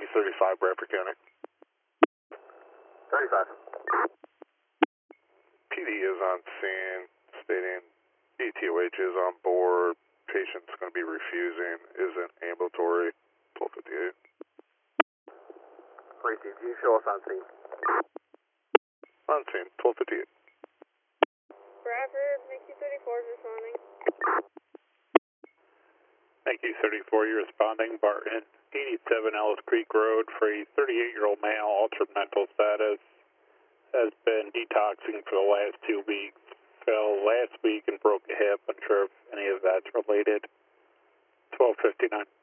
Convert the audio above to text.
35, Bradford County. 35. PD is on scene, stating ETOH is on board. Patient's going to be refusing, isn't ambulatory. 1258. Received. You show us on scene. On scene, 1258. Bradford, Mickey 34 is responding. Mickey 34, you're responding. Barton, 87 Ellis Creek Road for a 38-year-old male, altered mental status. Has been detoxing for the last 2 weeks. Fell last week and broke a hip. Unsure if any of that's related. 1259.